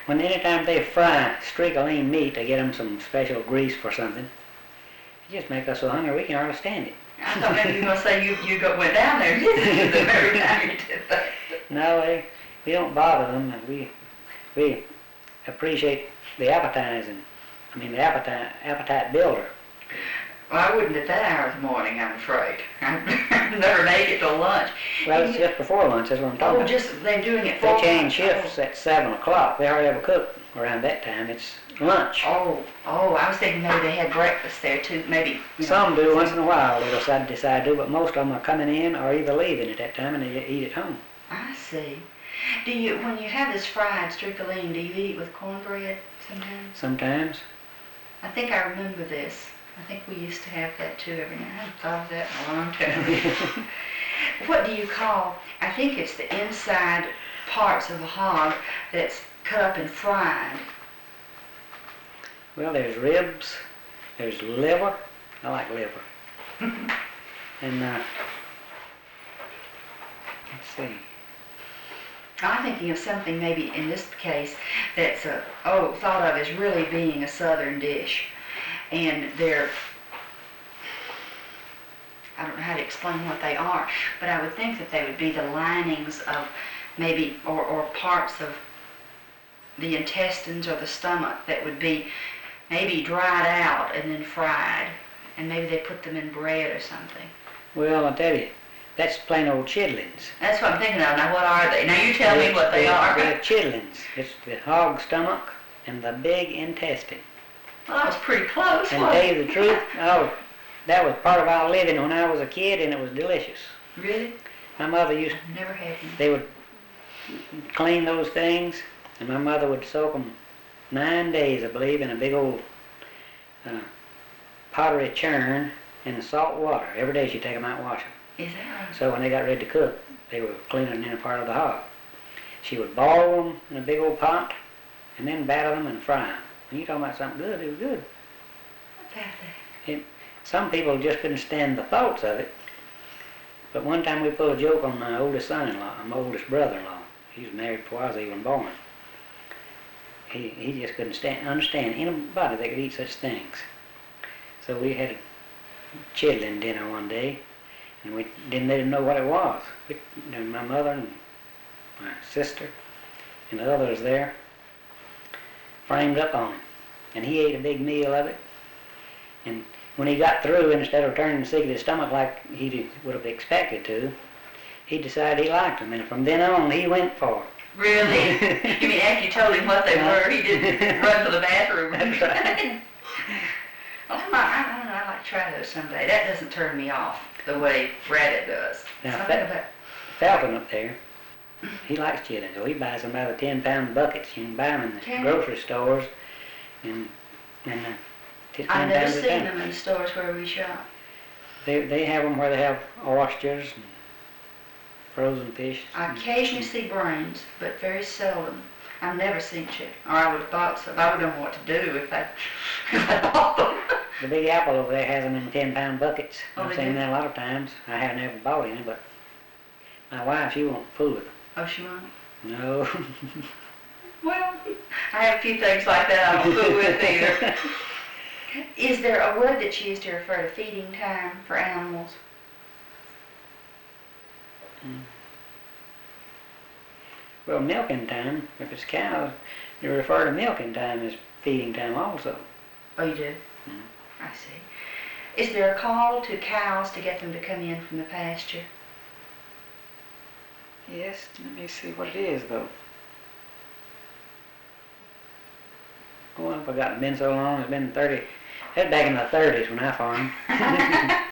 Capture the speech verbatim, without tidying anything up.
when anytime they fry streak of lean meat, they get them some special grease for something. It just makes us so hungry we can hardly stand it. I thought maybe you were going to say you, you go, went down there and did it the very time you did that. No, they, we don't bother them. We, we appreciate the appetizing. I mean, the appetite, appetite builder. Well, I wouldn't at that hour of the morning, I'm afraid. I never made it till lunch. Well, it's just before lunch, that's what I'm talking Oh, about. just they're doing it They for change shifts at seven o'clock. They hardly ever cook around that time. It's lunch. Oh, oh, I was thinking maybe they had breakfast there too. Maybe. You know, Some do once in a while. They'll decide, decide to, but most of them are coming in or either leaving at that time and they eat at home. I see. Do you, when you have this fried stricoline, do you eat it with cornbread sometimes? Sometimes. I think I remember this. I think we used to have that too every night. I haven't thought of that in a long time. What do you call, I think it's the inside parts of the hog that's cut up and fried. Well, there's ribs, there's liver. I like liver. And, uh, let's see. I'm thinking of something maybe in this case that's a, oh, thought of as really being a southern dish. And they're, I don't know how to explain what they are, but I would think that they would be the linings of maybe, or, or parts of the intestines or the stomach that would be maybe dried out and then fried. And maybe they put them in bread or something. Well, I'll tell you, that's plain old chitlins. That's what I'm thinking of. Now, what are they? Now, you tell me what they are. They're chitlins. It's the hog stomach and the big intestine. Well, that was pretty close, And to wasn't tell it? you the truth, oh, that was part of our living when I was a kid, and it was delicious. Really? My mother used, I've never had any. they would clean those things, and my mother would soak them nine days, I believe, in a big old uh, pottery churn in the salt water. Every day she'd take them out and wash them. Is that right? So when they got ready to cook, they were cleaning in a part of the hog. She would boil them in a big old pot, and then batter them and fry them. And you talking about something good, it was good. What about that? It, some people just couldn't stand the thoughts of it. But one time we pulled a joke on my oldest son-in-law, my oldest brother-in-law. He was married before I was even born. He, he just couldn't stand, understand anybody that could eat such things. So we had a chitlin dinner one day, and we didn't let him know what it was. We, and my mother and my sister and the others there framed up on him. And he ate a big meal of it. And when he got through, instead of turning sick of his stomach like he would have expected to, he decided he liked them. And from then on, he went for it. Really? You mean after you told him what they were, he didn't run to the bathroom? That's right. Well, I, might, I don't know, I'd like to try those someday. That doesn't turn me off the way rabbit does. Now, Something that- about, Falcon up there, he likes chitlins, so he buys them by the ten-pound buckets. You can buy them in the Can he? grocery stores, and and uh, t- I've ten never pounds a seen time. them in the stores where we shop. They they have them where they have oysters and frozen fish. I occasionally see brains, but very seldom. I've never seen chicken, or I would have thought so. I would know what to do if I, if I bought them. The Big Apple over there has them in ten-pound buckets. Oh, I've they seen do? that a lot of times. I haven't ever bought any, but my wife, she won't fool with them. Oh, she won't? No. Well, I have a few things like that I don't fool with either. Is there a word that's used to refer to feeding time for animals? Mm. Well, milking time, if it's cows, you refer to milking time as feeding time also. Oh, you do? Mm. I see. Is there a call to cows to get them to come in from the pasture? Yes, let me see what it is, though. Oh, I forgot. It's been so long. It's been thirty. That's back in the thirties when I farmed.